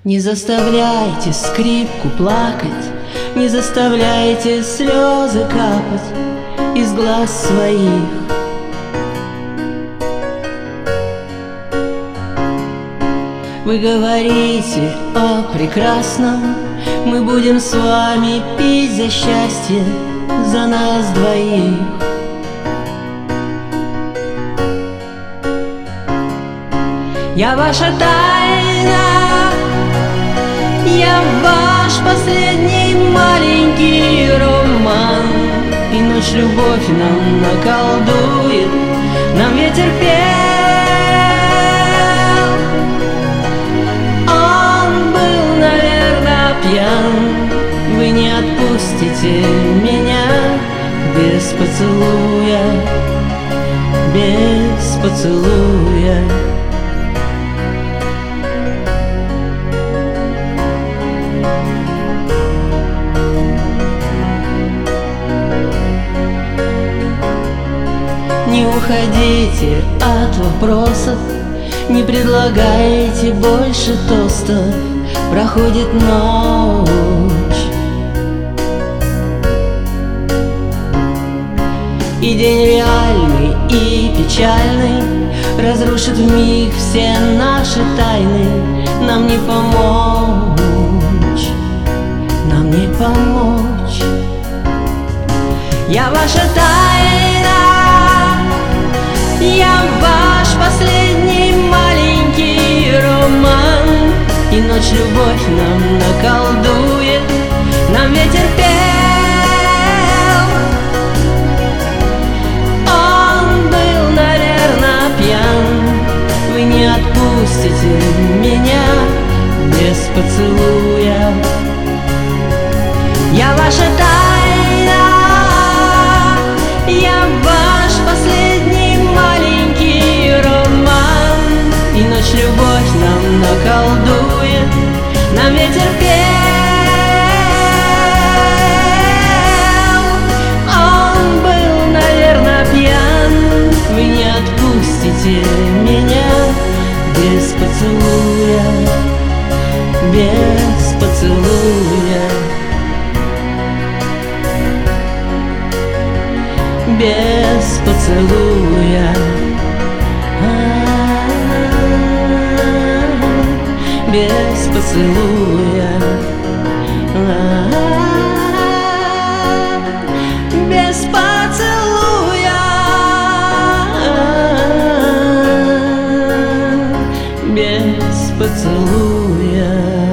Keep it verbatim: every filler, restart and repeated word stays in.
Не заставляйте скрипку плакать, не заставляйте слезы капать из глаз своих. Вы говорите о прекрасном, мы будем с вами пить за счастье, за нас двоих. Я ваша тайна, я ваш последний маленький роман, и ночь любовь нам наколдует, нам ветер пел. Он был, наверное, пьян. Вы не отпустите меня без поцелуя, без поцелуя. Не уходите от вопросов, не предлагайте больше тостов. Проходит ночь, и день реальный и печальный разрушит вмиг все наши тайны. Нам не помочь, нам не помочь. Я ваша тайна, я ваш последний маленький роман, и ночь любовь нам наколдует, нам ветер пел. Он был, наверное, пьян. Вы не отпустите меня без поцелуя. Я ваша тайна, я ваш последний маленький роман, и ночь любовь нам наколдует, нам ветер пел. Он был, наверное, пьян. Вы не отпустите меня без поцелуя, без поцелуя, без поцелуя, без поцелуя, без поцелуя, без поцелуя.